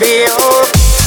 be alright.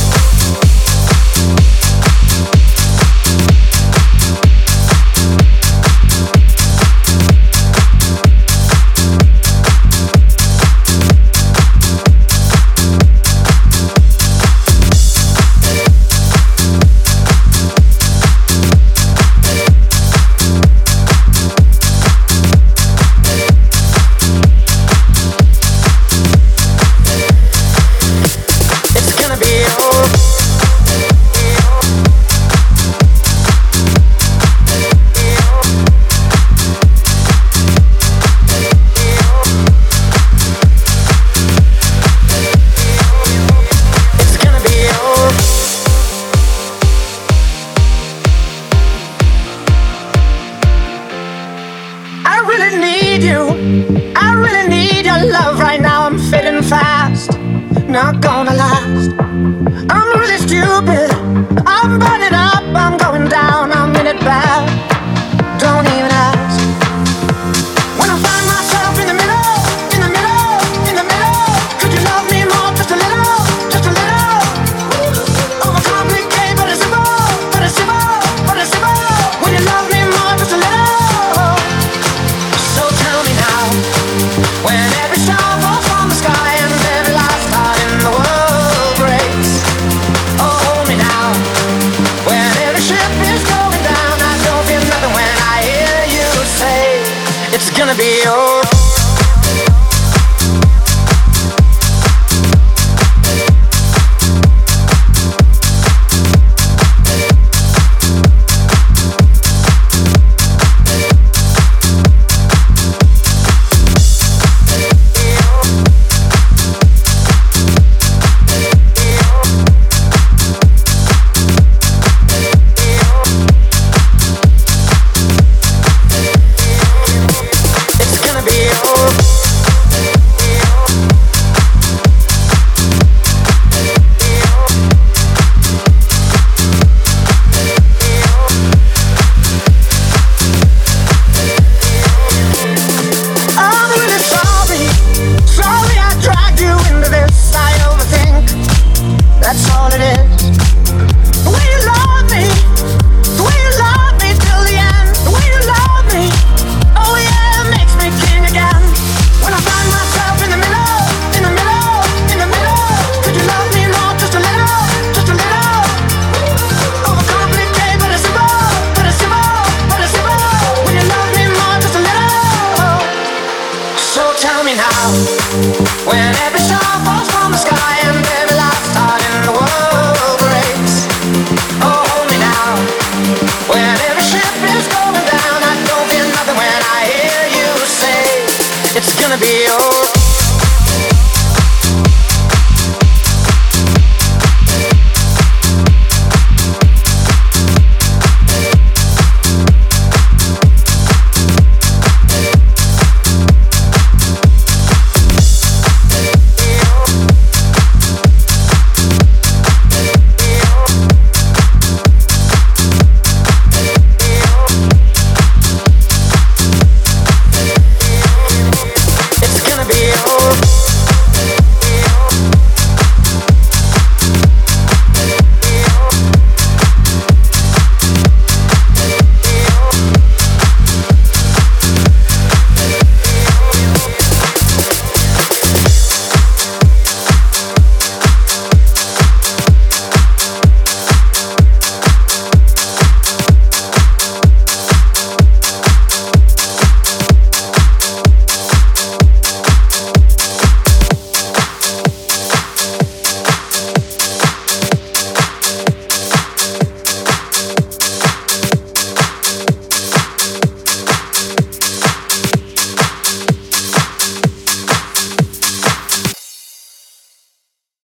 Not gonna last. I'm really stupid. I'm burning up. I'm going down. I'm in it bad. Don't even ask. When I find myself in the middle, in the middle, in the middle, could you love me more? Just a little, just a little. Overcomplicate, but it's simple, but it's simple, but it's simple. Will you love me more? Just a little. So tell me now, when every star falls from the sky and every last heart in the world breaks. Oh, hold me now. When every ship is going down, I don't feel nothing when I hear you say it's gonna be